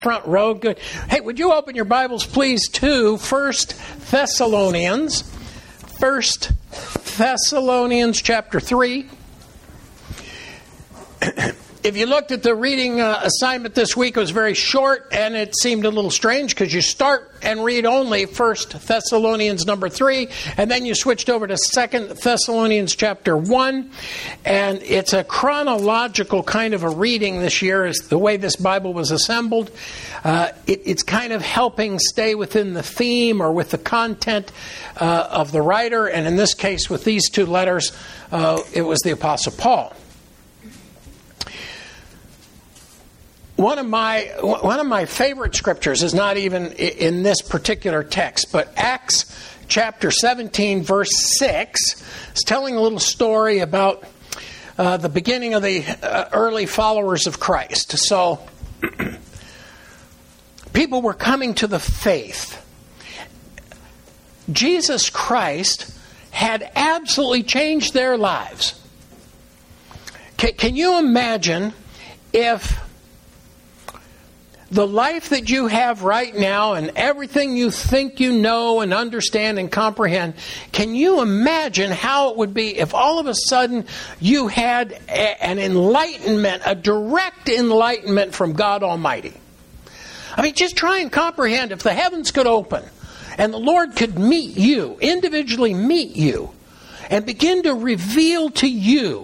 Front row, good. Hey, would you open your Bibles, please, to 1 Thessalonians. 1 Thessalonians chapter 3. If you looked at the reading assignment this week, it was very short, and it seemed a little strange because you start and read only 1 Thessalonians number 3, and then you switched over to 2 Thessalonians chapter 1, and it's a chronological kind of a reading this year, is the way this Bible was assembled. It's kind of helping stay within the theme or with the content of the writer, and in this case, with these two letters, it was the Apostle Paul. One of my favorite scriptures is not even in this particular text, but Acts chapter 17, verse 6 is telling a little story about the beginning of the early followers of Christ. So, people were coming to the faith. Jesus Christ had absolutely changed their lives. Can you imagine if the life that you have right now and everything you think you know and understand and comprehend, can you imagine how it would be if all of a sudden you had an enlightenment, a direct enlightenment from God Almighty? I mean, just try and comprehend if the heavens could open and the Lord could meet you, individually meet you, and begin to reveal to you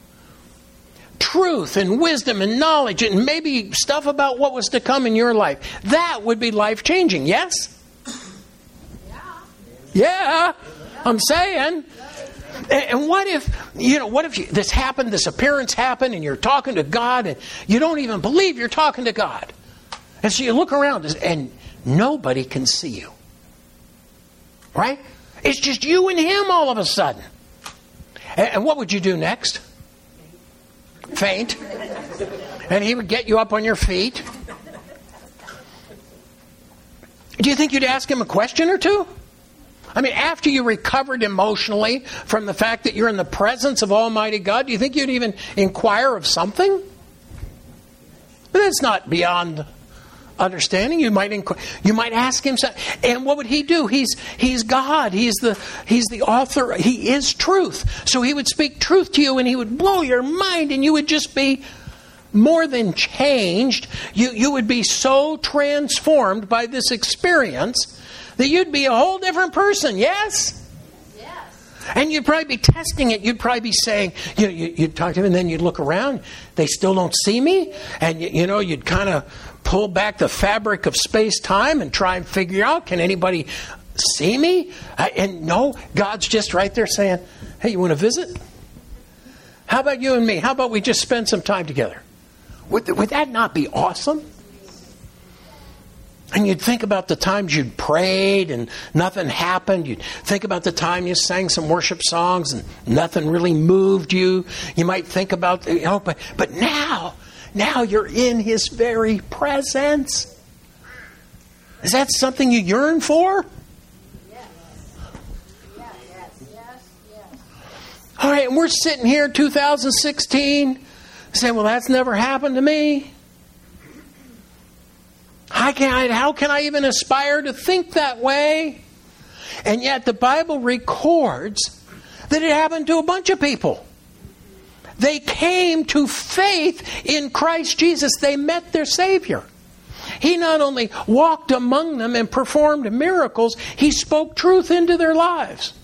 truth and wisdom and knowledge and maybe stuff about what was to come in your life. That would be life-changing, yes? Yeah, I'm saying. And what if this happened, this appearance happened, and you're talking to God, and you don't even believe you're talking to God. And so you look around, and nobody can see you. Right? It's just you and Him all of a sudden. And what would you do next? Faint. And He would get you up on your feet. Do you think you'd ask Him a question or two? I mean, after you recovered emotionally from the fact that you're in the presence of Almighty God, do you think you'd even inquire of something? But that's not beyond understanding. You might ask Him something. And what would He do? He's God. He's the author. He is truth. So He would speak truth to you and He would blow your mind and you would just be more than changed. You would be so transformed by this experience that you'd be a whole different person. Yes? And you'd probably be testing it. You'd probably be saying, you'd talk to Him and then you'd look around. They still don't see me. And you'd kind of pull back the fabric of space-time and try and figure out, can anybody see me? And no, God's just right there saying, hey, you want to visit? How about you and me? How about we just spend some time together? Would that not be awesome? And you'd think about the times you'd prayed and nothing happened. You'd think about the time you sang some worship songs and nothing really moved you. You might think about, but now you're in His very presence. Is that something you yearn for? Yes. All right, and we're sitting here 2016 saying, well, that's never happened to me. How can I even aspire to think that way? And yet the Bible records that it happened to a bunch of people. They came to faith in Christ Jesus. They met their Savior. He not only walked among them and performed miracles, He spoke truth into their lives.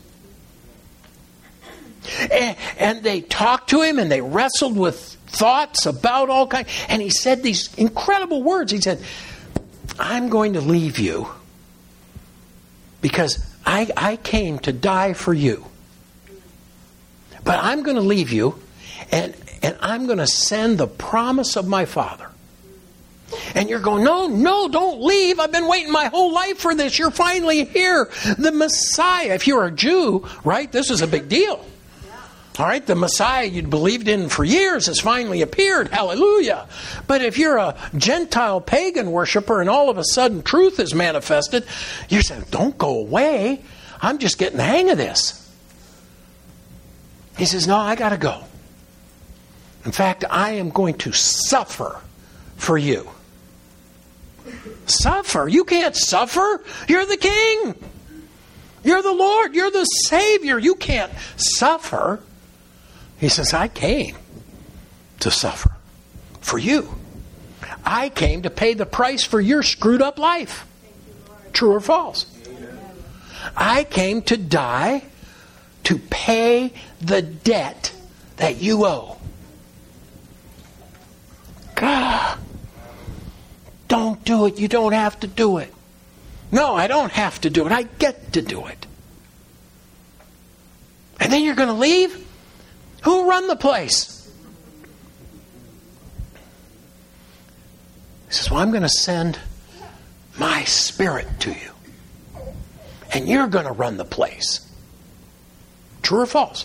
And they talked to Him and they wrestled with thoughts about all kinds. And He said these incredible words. He said, I'm going to leave you because I came to die for you. But I'm going to leave you and I'm going to send the promise of my Father. And you're going, no, don't leave. I've been waiting my whole life for this. You're finally here. The Messiah. If you're a Jew, right, this is a big deal. All right, the Messiah you'd believed in for years has finally appeared. Hallelujah. But if you're a Gentile pagan worshiper and all of a sudden truth is manifested, you're saying, don't go away. I'm just getting the hang of this. He says, no, I got to go. In fact, I am going to suffer for you. Suffer? You can't suffer. You're the King. You're the Lord. You're the Savior. You can't suffer. He says, I came to suffer for you. I came to pay the price for your screwed up life. True or false? I came to die to pay the debt that you owe. God, don't do it. You don't have to do it. No, I don't have to do it. I get to do it. And then you're going to leave? Who run the place? He says, well, I'm going to send my Spirit to you. And you're going to run the place. True or false?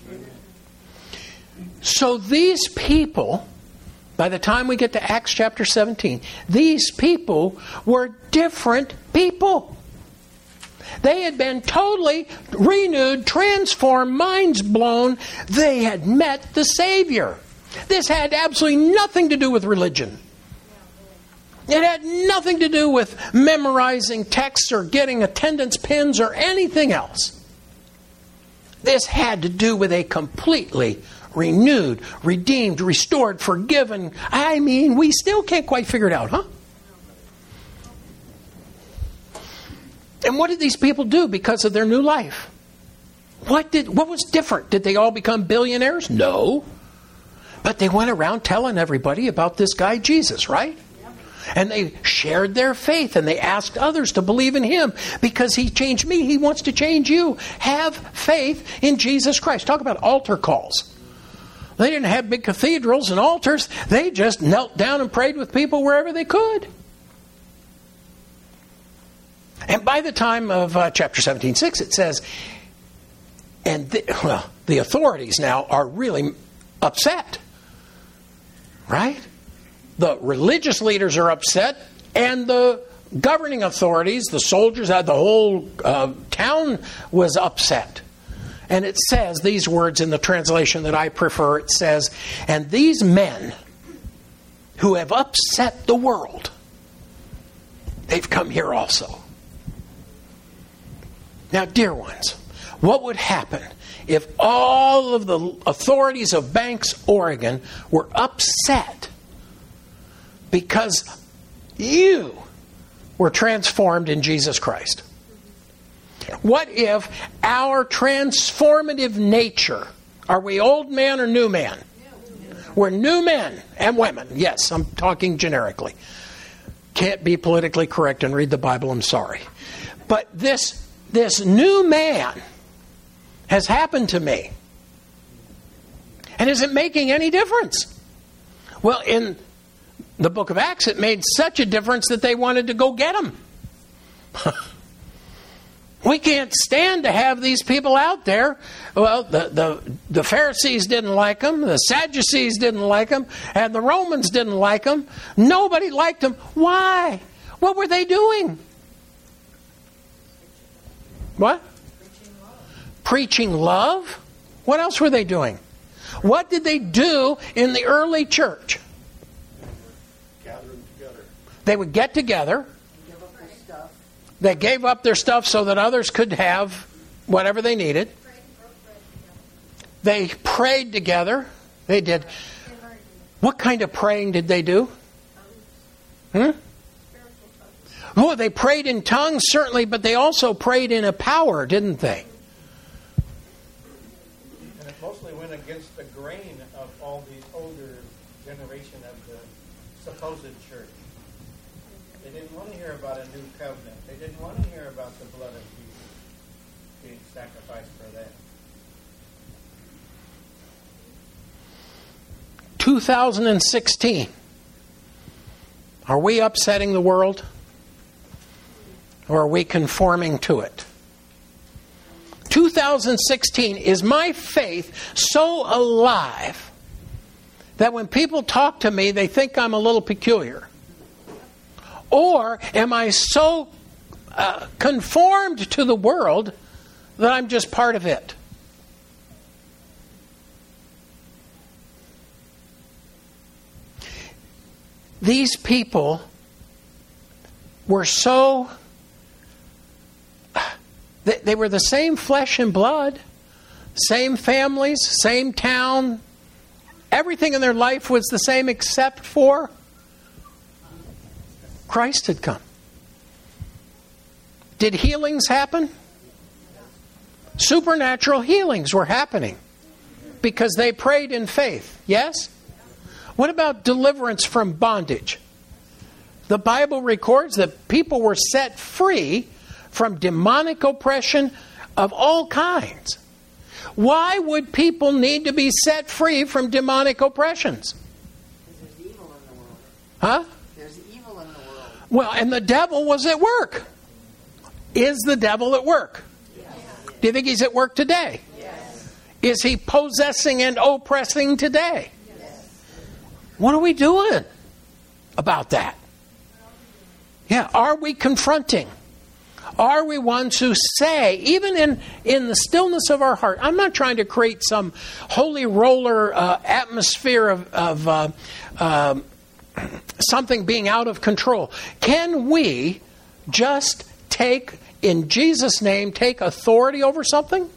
So these people, by the time we get to Acts chapter 17, these people were different people. They had been totally renewed, transformed, minds blown. They had met the Savior. This had absolutely nothing to do with religion. It had nothing to do with memorizing texts or getting attendance pins or anything else. This had to do with a completely renewed, redeemed, restored, forgiven. I mean, we still can't quite figure it out, huh? And what did these people do because of their new life? What was different? Did they all become billionaires? No. But they went around telling everybody about this guy Jesus, right? And they shared their faith and they asked others to believe in Him because He changed me. He wants to change you. Have faith in Jesus Christ. Talk about altar calls. They didn't have big cathedrals and altars. They just knelt down and prayed with people wherever they could. And by the time of chapter 17:6, it says, and the authorities now are really upset. Right? The religious leaders are upset, and the governing authorities, the soldiers, the whole town was upset. And it says these words in the translation that I prefer. It says, and these men who have upset the world, they've come here also. Now, dear ones, what would happen if all of the authorities of Banks, Oregon were upset because you were transformed in Jesus Christ? What if our transformative nature, are we old man or new man? We're new men and women. Yes, I'm talking generically. Can't be politically correct and read the Bible, I'm sorry. But this new man has happened to me. And is it making any difference? Well, in the book of Acts, it made such a difference that they wanted to go get him. We can't stand to have these people out there. Well, the Pharisees didn't like them, the Sadducees didn't like them, and the Romans didn't like them. Nobody liked them. Why? What were they doing? What? Preaching love. What else were they doing? What did they do in the early church? Gathering together. They would get together. They gave up their stuff so that others could have whatever they needed. They prayed together. They did. What kind of praying did they do? Oh, they prayed in tongues, certainly, but they also prayed in a power, didn't they? And it mostly went against the grain of all the older generation of the supposed church. They didn't want to hear about a new covenant. They didn't want to hear about the blood of Jesus being sacrificed for that. 2016. Are we upsetting the world? Or are we conforming to it? 2016, is my faith so alive that when people talk to me, they think I'm a little peculiar? Or am I so conformed to the world that I'm just part of it? These people were so... They were the same flesh and blood, same families, same town. Everything in their life was the same except for Christ had come. Did healings happen? Supernatural healings were happening because they prayed in faith. Yes? What about deliverance from bondage? The Bible records that people were set free from demonic oppression of all kinds. Why would people need to be set free from demonic oppressions? Because there's evil in the world. Huh? There's evil in the world. Well, and the devil was at work. Is the devil at work? Yes. Do you think he's at work today? Yes. Is he possessing and oppressing today? Yes. What are we doing about that? Yeah, are we confronting? Are we ones who say, even in the stillness of our heart, I'm not trying to create some holy roller atmosphere of something being out of control. Can we just take, in Jesus' name, take authority over something?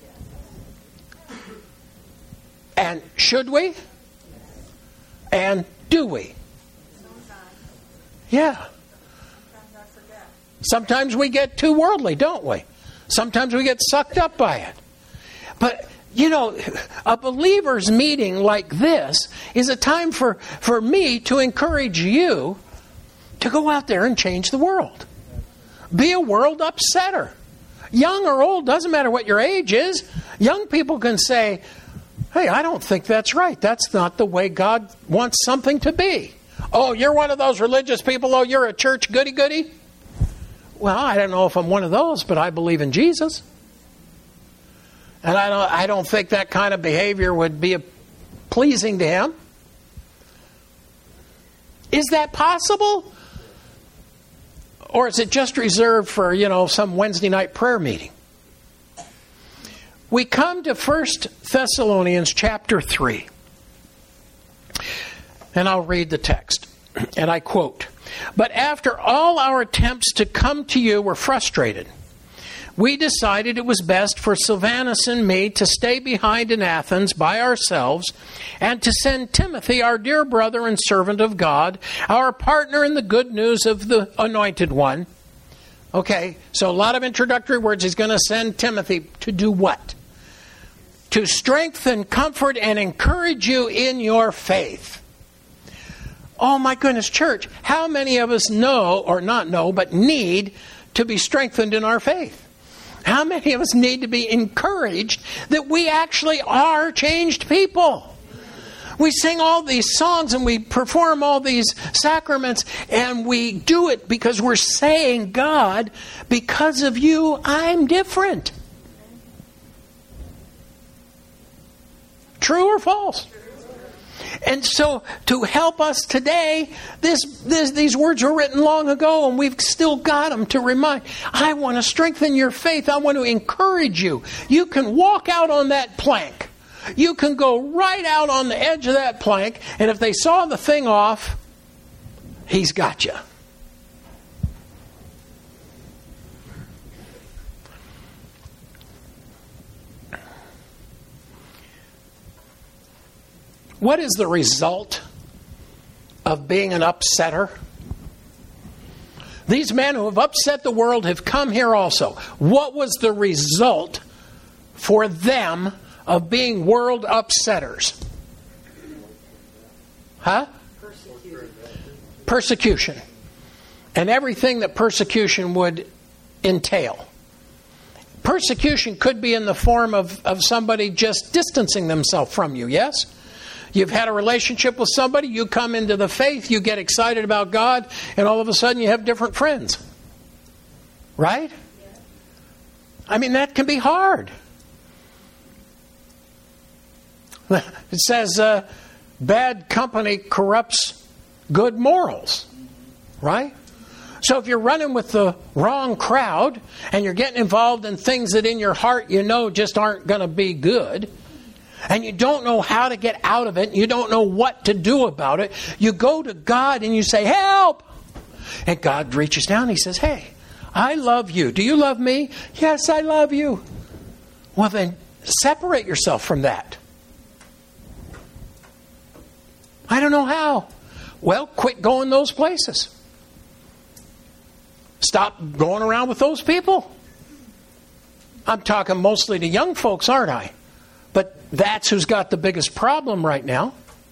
And should we? And do we? Yeah. Sometimes we get too worldly, don't we? Sometimes we get sucked up by it. But, you know, a believer's meeting like this is a time for me to encourage you to go out there and change the world. Be a world upsetter. Young or old, doesn't matter what your age is. Young people can say, hey, I don't think that's right. That's not the way God wants something to be. Oh, you're one of those religious people. Oh, you're a church goody-goody. Well, I don't know if I'm one of those, but I believe in Jesus. And I don't think that kind of behavior would be pleasing to Him. Is that possible? Or is it just reserved for, some Wednesday night prayer meeting? We come to 1 Thessalonians chapter 3. And I'll read the text. And I quote, "But after all our attempts to come to you were frustrated, we decided it was best for Silvanus and me to stay behind in Athens by ourselves and to send Timothy, our dear brother and servant of God, our partner in the good news of the Anointed One." Okay, so a lot of introductory words. He's going to send Timothy to do what? To strengthen, comfort, and encourage you in your faith. Oh my goodness, church, how many of us know, or not know, but need to be strengthened in our faith? How many of us need to be encouraged that we actually are changed people? We sing all these songs and we perform all these sacraments, and we do it because we're saying, God, because of you, I'm different. True or false? And so, to help us today, these words were written long ago, and we've still got them to remind. I want to strengthen your faith. I want to encourage you. You can walk out on that plank. You can go right out on the edge of that plank, and if they saw the thing off, He's got you. What is the result of being an upsetter? These men who have upset the world have come here also. What was the result for them of being world upsetters? Huh? Persecution. And everything that persecution would entail. Persecution could be in the form of somebody just distancing themselves from you, yes? You've had a relationship with somebody, you come into the faith, you get excited about God, and all of a sudden you have different friends. Right? I mean, that can be hard. It says, bad company corrupts good morals. Right? So if you're running with the wrong crowd, and you're getting involved in things that in your heart you know just aren't going to be good, and you don't know how to get out of it, you don't know what to do about it, you go to God and you say, help! And God reaches down and He says, hey, I love you. Do you love me? Yes, I love you. Well, then separate yourself from that. I don't know how. Well, quit going those places. Stop going around with those people. I'm talking mostly to young folks, aren't I? But that's who's got the biggest problem right now.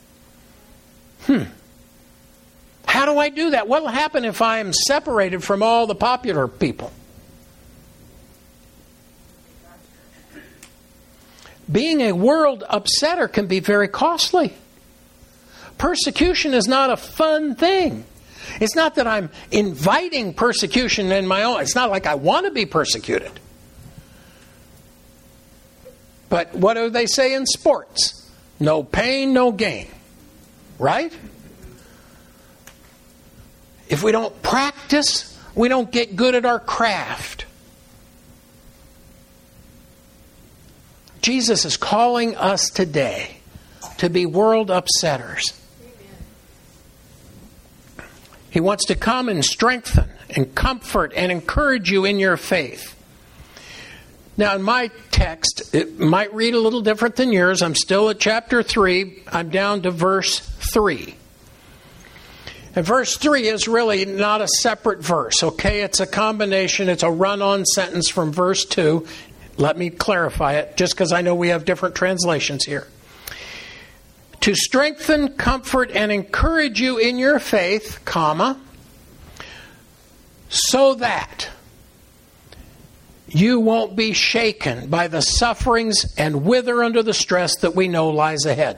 How do I do that? What will happen if I am separated from all the popular people? Being a world upsetter can be very costly. Persecution is not a fun thing. It's not that I'm inviting persecution in my own. It's not like I want to be persecuted. But what do they say in sports? No pain, no gain. Right? If we don't practice, we don't get good at our craft. Jesus is calling us today to be world upsetters. He wants to come and strengthen and comfort and encourage you in your faith. Now, in my text, it might read a little different than yours. I'm still at chapter 3. I'm down to verse 3. And verse 3 is really not a separate verse, okay? It's a combination. It's a run-on sentence from verse 2. Let me clarify it, just because I know we have different translations here. To strengthen, comfort, and encourage you in your faith, comma, so that you won't be shaken by the sufferings and wither under the stress that we know lies ahead.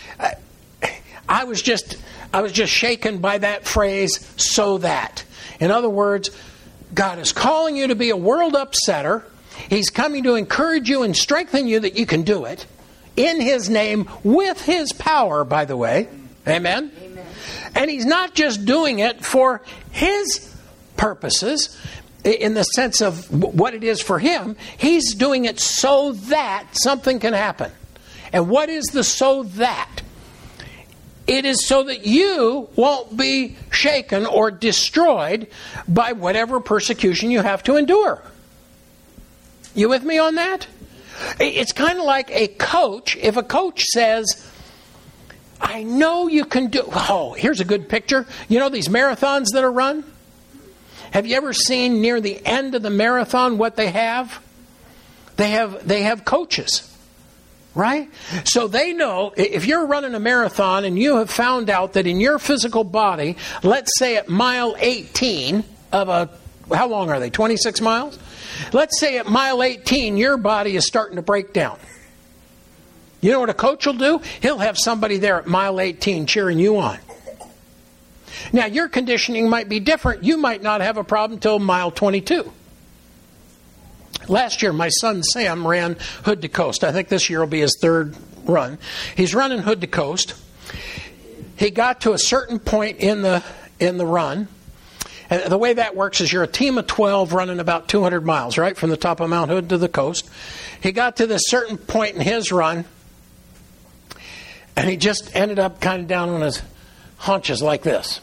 I was just shaken by that phrase, so that. In other words, God is calling you to be a world upsetter. He's coming to encourage you and strengthen you that you can do it. In His name, with His power, by the way. Amen? Amen. And He's not just doing it for His purposes, in the sense of what it is for Him. He's doing it so that something can happen. And what is the so that? It is so that you won't be shaken or destroyed by whatever persecution you have to endure. You with me on that? It's kind of like a coach. If a coach says, I know you can do... Oh, here's a good picture. You know these marathons that are run? Have you ever seen near the end of the marathon what they have? They have coaches. Right? So they know if you're running a marathon and you have found out that in your physical body, let's say at mile 18 of a... How long are they? 26 miles? Let's say at mile 18, your body is starting to break down. You know what a coach will do? He'll have somebody there at mile 18 cheering you on. Now, your conditioning might be different. You might not have a problem till mile 22. Last year, my son Sam ran Hood to Coast. I think this year will be his third run. He's running Hood to Coast. He got to a certain point in the run. And the way that works is you're a team of 12 running about 200 miles, right, from the top of Mount Hood to the coast. He got to this certain point in his run, and he just ended up kind of down on his haunches like this.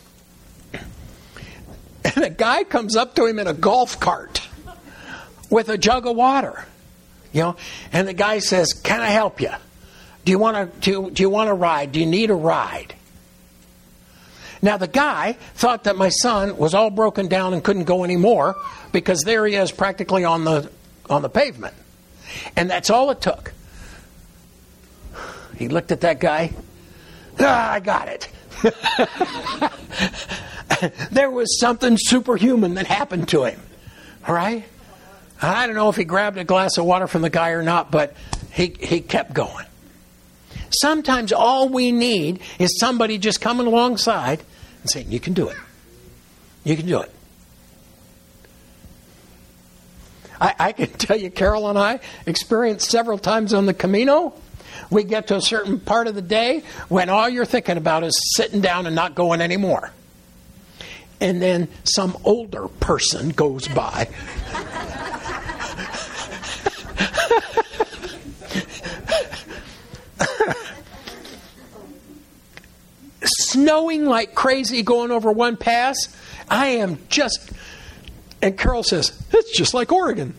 And a guy comes up to him in a golf cart with a jug of water, and the guy says, "Can I help you? Do you want to ride? Do you need a ride?" Now, the guy thought that my son was all broken down and couldn't go anymore because there he is practically on the pavement. And that's all it took. He looked at that guy. I got it. There was something superhuman that happened to him. All right? I don't know if he grabbed a glass of water from the guy or not, but he kept going. Sometimes all we need is somebody just coming alongside and saying, you can do it. You can do it. I can tell you, Carol and I experienced several times on the Camino. We get to a certain part of the day when all you're thinking about is sitting down and not going anymore. And then some older person goes by. snowing like crazy going over one pass. I am just... And Carol says, it's just like Oregon.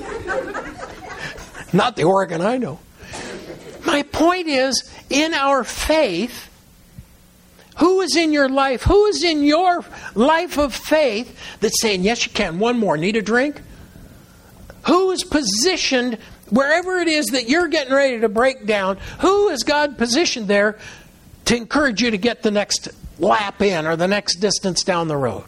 Not the Oregon I know. My point is, in our faith, who is in your life? Who is in your life of faith that's saying, yes, you can. One more. Need a drink? Who is positioned wherever it is that you're getting ready to break down? Who is God positioned there to encourage you to get the next lap in or the next distance down the road?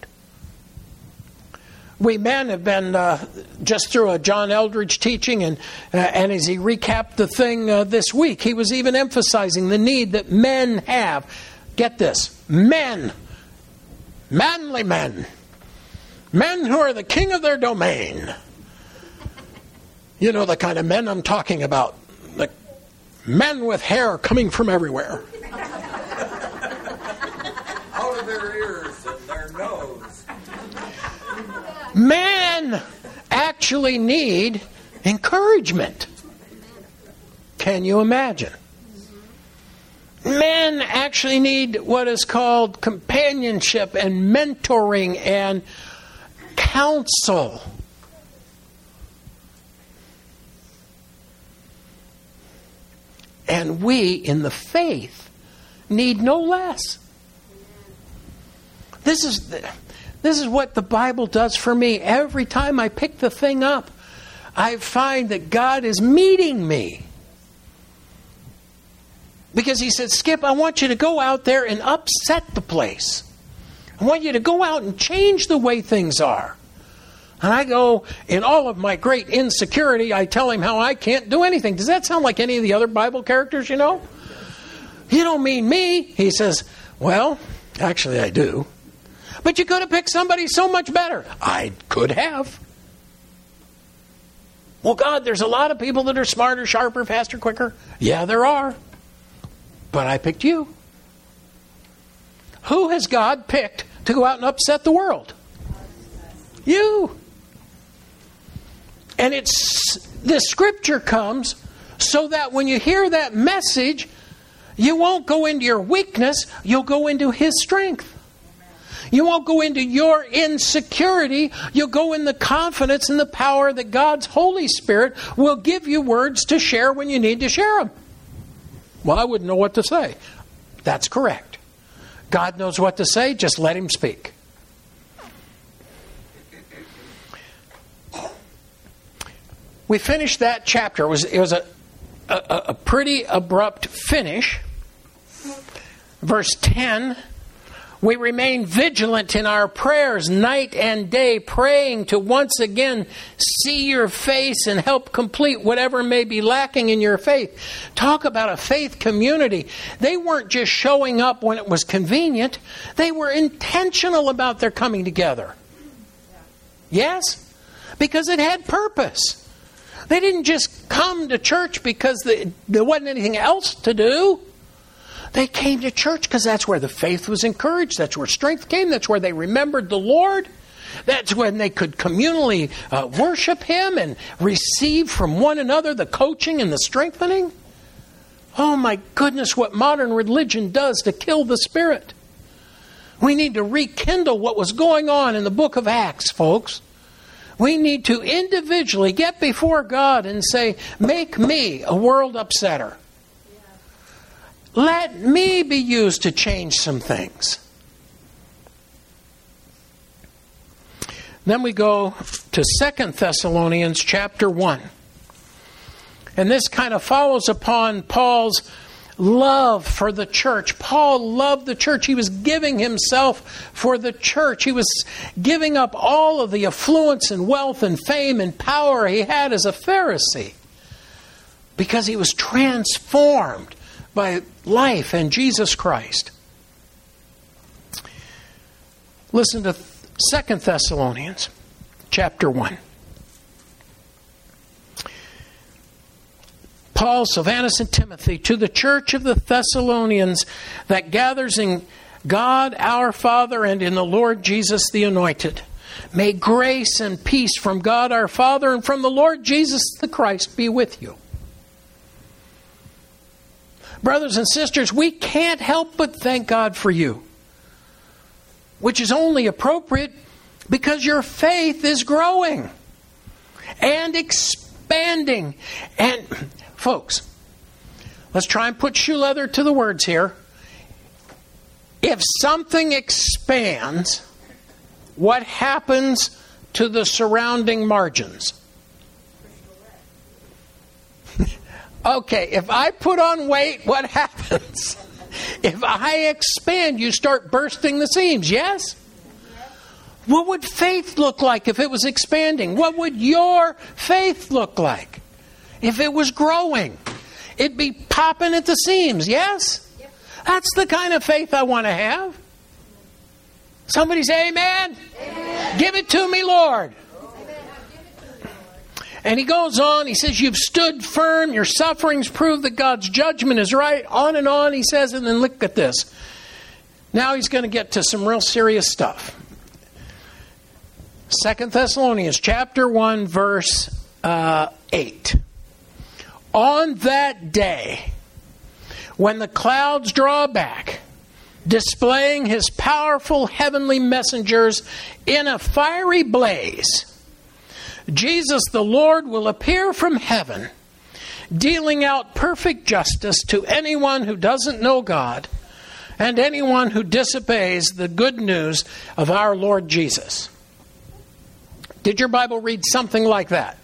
We men have been just through a John Eldridge teaching, and as he recapped the thing this week, he was even emphasizing the need that men have. Get this, men, manly men who are the king of their domain. You know the kind of men I'm talking about, the men with hair coming from everywhere. Out of their ears and their nose. Men actually need encouragement. Can you imagine? Men actually need what is called companionship and mentoring and counsel. And we in the faith need no less. This is what the Bible does for me. Every time I pick the thing up, I find that God is meeting me. Because he said, Skip, I want you to go out there and upset the place. I want you to go out and change the way things are. And I go, in all of my great insecurity, I tell him how I can't do anything. Does that sound like any of the other Bible characters you know? You don't mean me. He says, well, actually I do. But you could have picked somebody so much better. I could have. Well, God, there's a lot of people that are smarter, sharper, faster, quicker. Yeah, there are. But I picked you. Who has God picked to go out and upset the world? You. And the scripture comes so that when you hear that message, you won't go into your weakness, you'll go into his strength. You won't go into your insecurity. You'll go in the confidence and the power that God's Holy Spirit will give you words to share when you need to share them. Well, I wouldn't know what to say. That's correct. God knows what to say. Just let him speak. We finished that chapter. It was a pretty abrupt finish. Verse 10. We remain vigilant in our prayers night and day, praying to once again see your face and help complete whatever may be lacking in your faith. Talk about a faith community. They weren't just showing up when it was convenient. They were intentional about their coming together. Yes? Because it had purpose. They didn't just come to church because there wasn't anything else to do. They came to church because that's where the faith was encouraged. That's where strength came. That's where they remembered the Lord. That's when they could communally worship him and receive from one another the coaching and the strengthening. Oh my goodness, what modern religion does to kill the Spirit. We need to rekindle what was going on in the book of Acts, folks. We need to individually get before God and say, make me a world upsetter. Let me be used to change some things. Then we go to 2 Thessalonians chapter 1. And this kind of follows upon Paul's love for the church. Paul loved the church. He was giving himself for the church. He was giving up all of the affluence and wealth and fame and power he had as a Pharisee because he was transformed by life and Jesus Christ. Listen to 2 Thessalonians chapter 1. Paul, Silvanus, and Timothy, to the church of the Thessalonians that gathers in God our Father and in the Lord Jesus the Anointed. May grace and peace from God our Father and from the Lord Jesus the Christ be with you. Brothers and sisters, we can't help but thank God for you. which is only appropriate because your faith is growing and expanding. And folks, let's try and put shoe leather to the words here. If something expands, what happens to the surrounding margins? Okay, if I put on weight, what happens? If I expand, you start bursting the seams, yes? What would faith look like if it was expanding? What would your faith look like if it was growing? It'd be popping at the seams, yes? That's the kind of faith I want to have. Somebody say amen. Amen. Give it to me, Lord. And he goes on, he says, you've stood firm, your sufferings prove that God's judgment is right. On, he says, and then look at this. Now he's going to get to some real serious stuff. 2 Thessalonians chapter 1, verse 8. On that day, when the clouds draw back, displaying his powerful heavenly messengers in a fiery blaze, Jesus the Lord will appear from heaven, dealing out perfect justice to anyone who doesn't know God and anyone who disobeys the good news of our Lord Jesus. Did your Bible read something like that?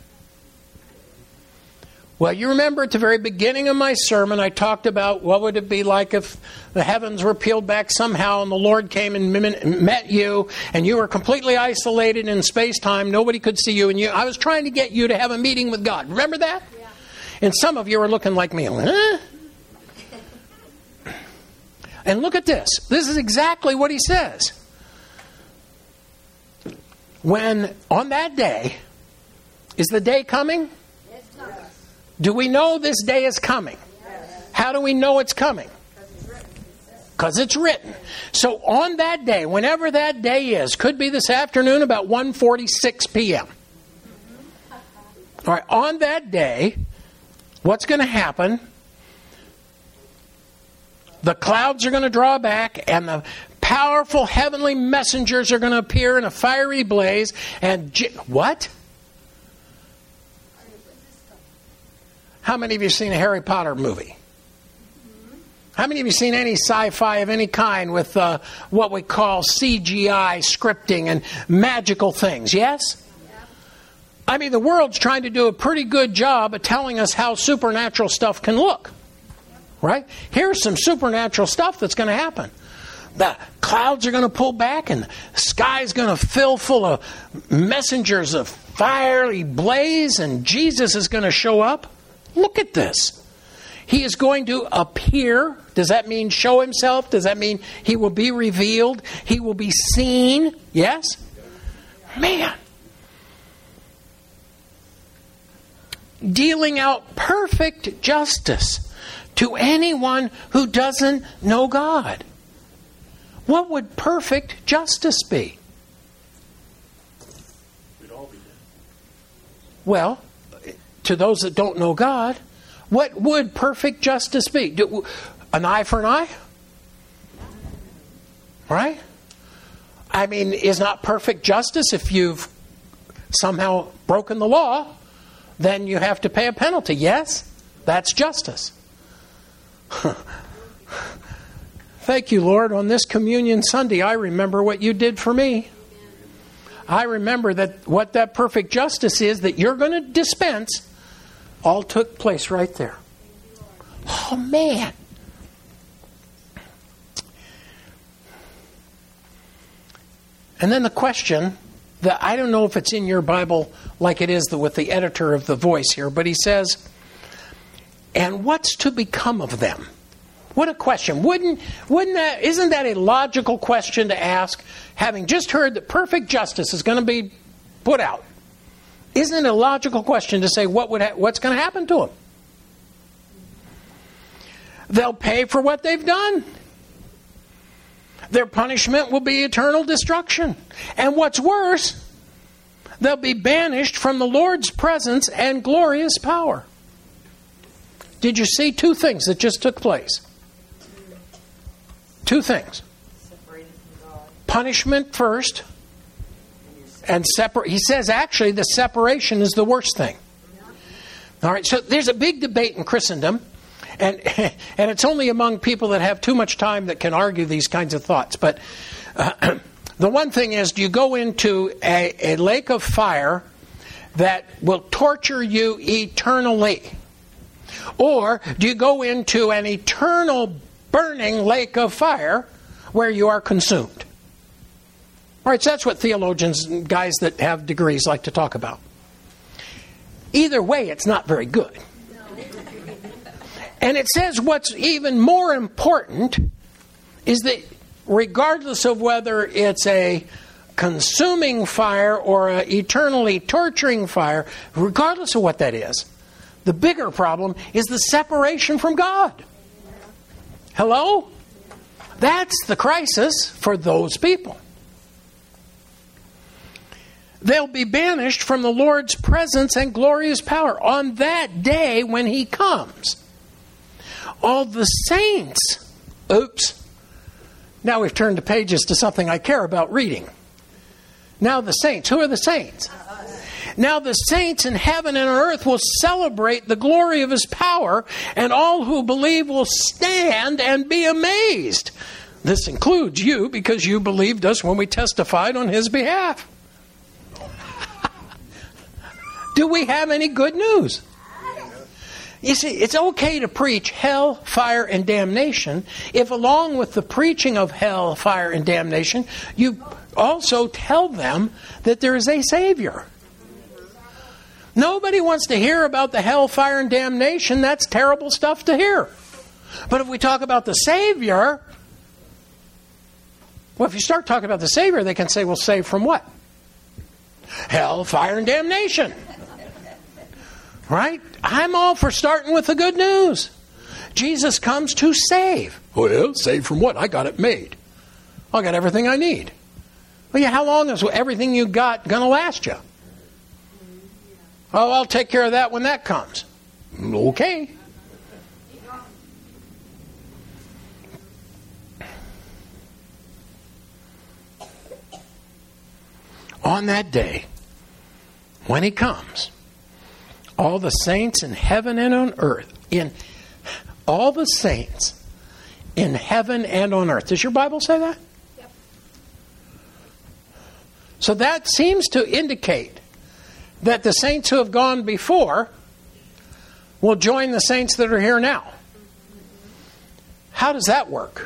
Well, you remember at the very beginning of my sermon, I talked about what would it be like if the heavens were peeled back somehow and the Lord came and met you and you were completely isolated in space-time. Nobody could see you. And I was trying to get you to have a meeting with God. Remember that? Yeah. And some of you are looking like me. Huh? And look at this. This is exactly what he says. When, on that day, is the day coming? Do we know this day is coming? Yes. How do we know it's coming? Because it's written. So on that day, whenever that day is, could be this afternoon about 1:46 p.m. All right, on that day, what's going to happen? The clouds are going to draw back and the powerful heavenly messengers are going to appear in a fiery blaze. And what? How many of you have seen a Harry Potter movie? How many of you have seen any sci-fi of any kind with what we call CGI scripting and magical things? Yes? I mean, the world's trying to do a pretty good job of telling us how supernatural stuff can look. Right? Here's some supernatural stuff that's going to happen. The clouds are going to pull back and the sky's going to fill full of messengers of fiery blaze and Jesus is going to show up. Look at this. He is going to appear. Does that mean show himself? Does that mean he will be revealed? He will be seen? Yes? Man. Dealing out perfect justice to anyone who doesn't know God. What would perfect justice be? We'd all be dead. Well, to those that don't know God, what would perfect justice be? An eye for an eye? Right? I mean, is not perfect justice if you've somehow broken the law, then you have to pay a penalty. Yes? That's justice. Thank you, Lord. On this Communion Sunday, I remember what you did for me. I remember that what that perfect justice is that you're going to dispense all took place right there. Oh, man. And then the question that I don't know if it's in your Bible like it is with the editor of the Voice here, but he says, and what's to become of them? What a question. Isn't that a logical question to ask, having just heard that perfect justice is going to be put out? Isn't it a logical question to say what's going to happen to them? They'll pay for what they've done. Their punishment will be eternal destruction. And what's worse, they'll be banished from the Lord's presence and glorious power. Did you see two things that just took place? Two things. punishment first, and he says actually the separation is the worst thing. All right, so there's a big debate in Christendom, and it's only among people that have too much time that can argue these kinds of thoughts. But the one thing is, do you go into a lake of fire that will torture you eternally? Or do you go into an eternal burning lake of fire where you are consumed? All right, so that's what theologians and guys that have degrees like to talk about. Either way, it's not very good. And it says what's even more important is that regardless of whether it's a consuming fire or an eternally torturing fire, regardless of what that is, the bigger problem is the separation from God. Hello? That's the crisis for those people. They'll be banished from the Lord's presence and glorious power on that day when He comes. All the saints, now we've turned the pages to something I care about reading. Now the saints, who are the saints? Now the saints in heaven and on earth will celebrate the glory of His power, and all who believe will stand and be amazed. This includes you, because you believed us when we testified on His behalf. Do we have any good news? You see, it's okay to preach hell, fire, and damnation if along with the preaching of hell, fire, and damnation, you also tell them that there is a Savior. Nobody wants to hear about the hell, fire, and damnation. That's terrible stuff to hear. But if we talk about the Savior, well, if you start talking about the Savior, they can say, well, saved from what? Hell, fire, and damnation. Right? I'm all for starting with the good news. Jesus comes to save. Well, save from what? I got it made. I got everything I need. Well, yeah, how long is everything you got going to last you? Oh, I'll take care of that when that comes. Okay. On that day, when He comes, all the saints in heaven and on earth, all the saints in heaven and on earth. Does your Bible say that? Yep. So that seems to indicate that the saints who have gone before will join the saints that are here now. How does that work?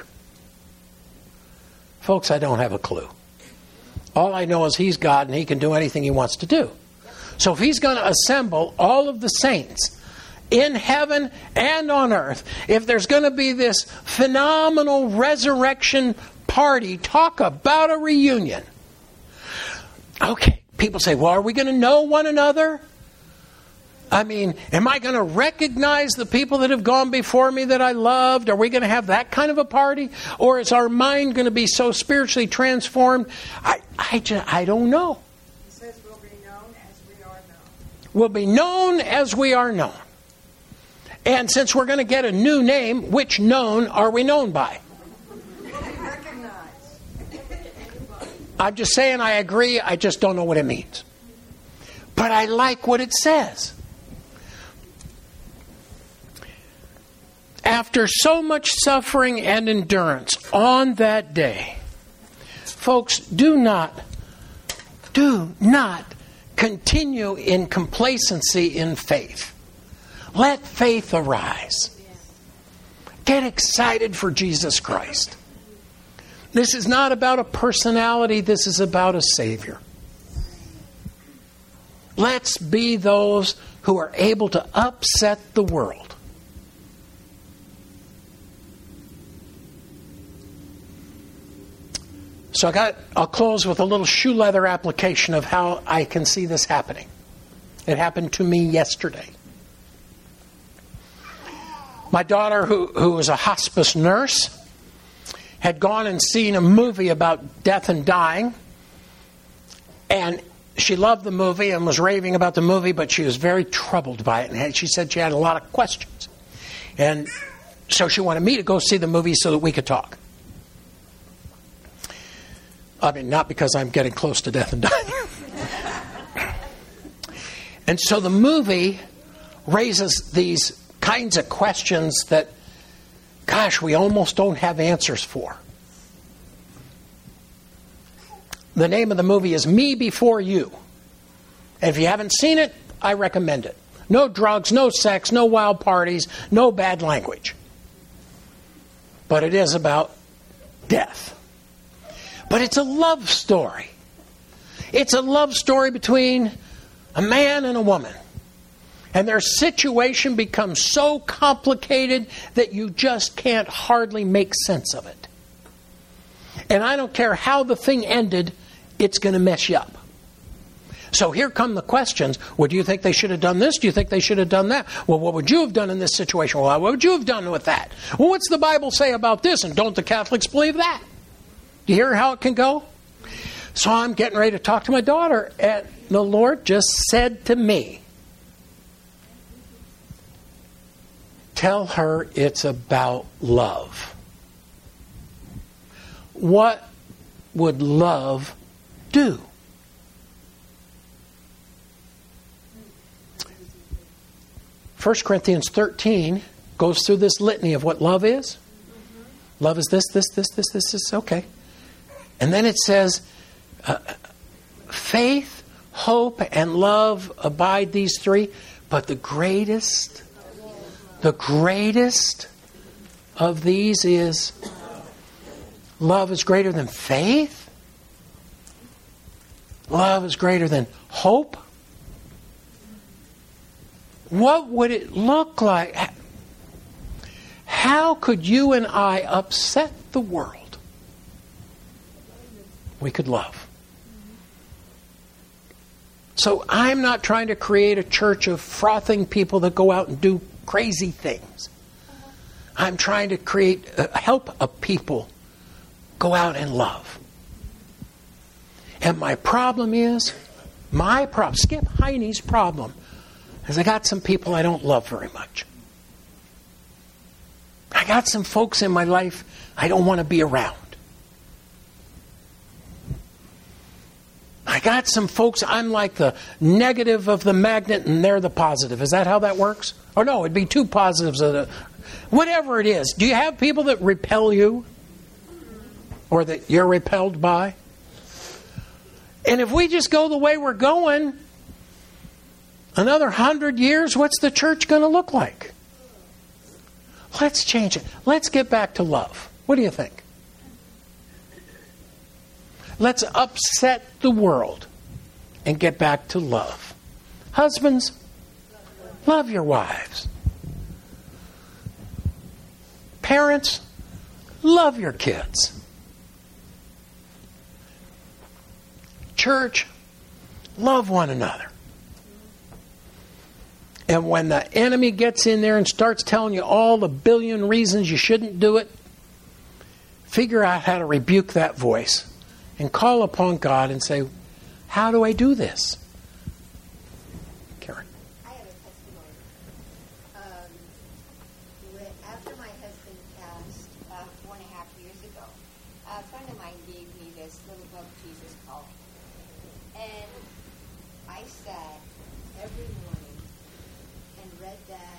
Folks, I don't have a clue. All I know is He's God and He can do anything He wants to do. So if He's going to assemble all of the saints in heaven and on earth, if there's going to be this phenomenal resurrection party, talk about a reunion. Okay, people say, well, are we going to know one another? I mean, am I going to recognize the people that have gone before me that I loved? Are we going to have that kind of a party? Or is our mind going to be so spiritually transformed? I don't know. It says we'll be known as we are known. We'll be known as we are known. And since we're going to get a new name, which known are we known by? Recognize. I'm just saying I agree, I just don't know what it means. But I like what it says. After so much suffering and endurance on that day, folks, do not continue in complacency in faith. Let faith arise. Get excited for Jesus Christ. This is not about a personality, this is about a Savior. Let's be those who are able to upset the world. So I'll close with a little shoe leather application of how I can see this happening. It happened to me yesterday. My daughter, who was a hospice nurse, had gone and seen a movie about death and dying. And she loved the movie and was raving about the movie, but she was very troubled by it. And she said she had a lot of questions. And so she wanted me to go see the movie so that we could talk. I mean, not because I'm getting close to death and dying. And so the movie raises these kinds of questions that, gosh, we almost don't have answers for. The name of the movie is Me Before You. And if you haven't seen it, I recommend it. No drugs, no sex, no wild parties, no bad language. But it is about death. But it's a love story. It's a love story between a man and a woman. And their situation becomes so complicated that you just can't hardly make sense of it. And I don't care how the thing ended, it's going to mess you up. So here come the questions. Well, do you think they should have done this? Do you think they should have done that? Well, what would you have done in this situation? Well, what would you have done with that? Well, what's the Bible say about this? And don't the Catholics believe that? Do you hear how it can go? So I'm getting ready to talk to my daughter, and the Lord just said to me, tell her it's about love. What would love do? First Corinthians 13 goes through this litany of what love is. Love is this. Okay. And then it says, faith, hope, and love abide, these three. But the greatest of these is love is greater than faith. Love is greater than hope. What would it look like? How could you and I upset the world? We could love. So I'm not trying to create a church of frothing people that go out and do crazy things. I'm trying to help a people go out and love. And my problem is, Skip Heine's problem, is I got some people I don't love very much. I got some folks in my life I don't want to be around. I got some folks, I'm like the negative of the magnet and they're the positive. Is that how that works? Or no, it'd be two positives. Whatever it is. Do you have people that repel you? Or that you're repelled by? And if we just go the way we're going, another 100 years, what's the church going to look like? Let's change it. Let's get back to love. What do you think? Let's upset the world and get back to love. Husbands, love your wives. Parents, love your kids. Church, love one another. And when the enemy gets in there and starts telling you all the billion reasons you shouldn't do it, figure out how to rebuke that voice and call upon God and say, how do I do this? Karen. I have a testimony. After my husband passed 4.5 years ago, a friend of mine gave me this little book, Jesus Calling. And I sat every morning and read that,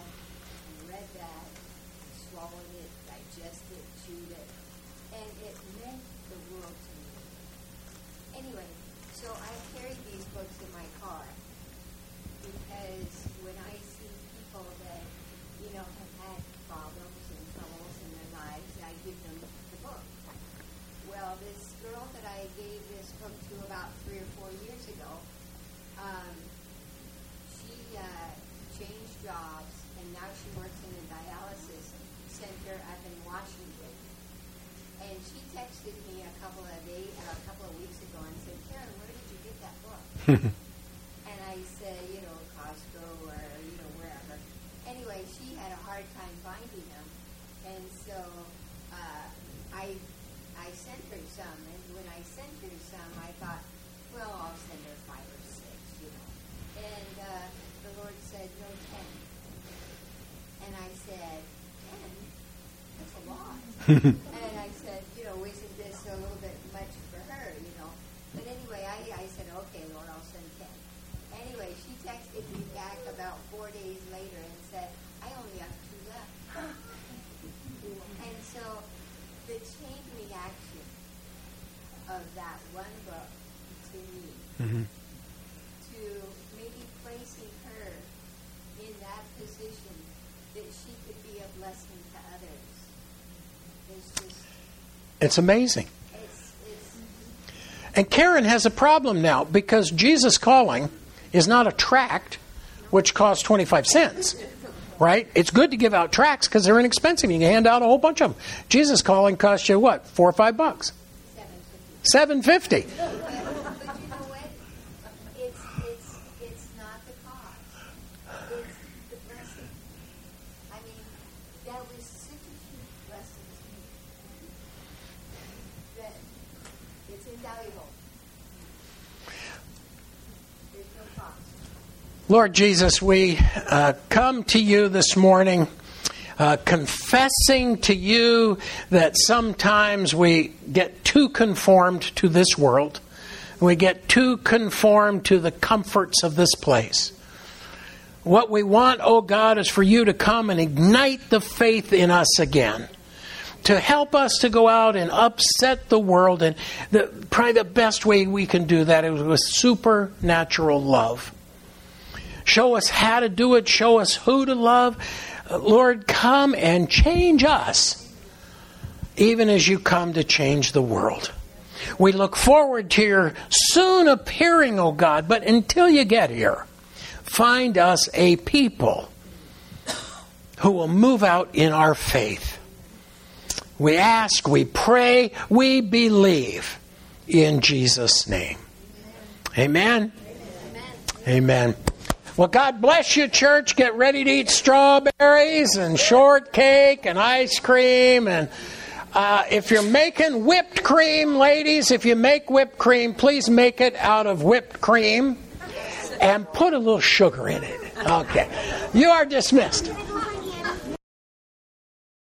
swallowed it, digested it, chewed it, and it meant the world to me. Anyway, so I carried these books in my car because when I see people that, have had problems and troubles in their lives, I give them the book. Well, this girl that I gave this book to about 3 or 4 years ago, she changed jobs, and now she works in a dialysis center up in Washington. And she texted me a couple of weeks ago and said, Karen, where did you get that book? And I said, Costco or, wherever. Anyway, she had a hard time finding them. And so I sent her some. And when I sent her some, I thought, well, I'll send her 5 or 6, And the Lord said, no, 10. And I said, 10? That's a lot. And I said, isn't this a little bit much for her, position that she could be a blessing to others. It's amazing. It's And Karen has a problem now because Jesus Calling is not a tract which costs 25 cents. Right? It's good to give out tracts because they're inexpensive. You can hand out a whole bunch of them. Jesus Calling costs you what? $4 or $5? $7.50. But you know what? It's not the cost. It's the blessing. I mean, that was such a huge blessing to me that it's invaluable. There's no cost. Lord Jesus, we come to you this morning confessing to you that sometimes we get too conformed to this world. We get too conformed to the comforts of this place. What we want, oh God, is for you to come and ignite the faith in us again. To help us to go out and upset the world. And probably the best way we can do that is with supernatural love. Show us how to do it. Show us who to love. Lord, come and change us, even as you come to change the world. We look forward to your soon appearing, O God. But until you get here, find us a people who will move out in our faith. We ask, we pray, we believe in Jesus' name. Amen. Amen. Well, God bless you, church. Get ready to eat strawberries and shortcake and ice cream. And if you're making whipped cream, ladies, if you make whipped cream, please make it out of whipped cream and put a little sugar in it. Okay. You are dismissed.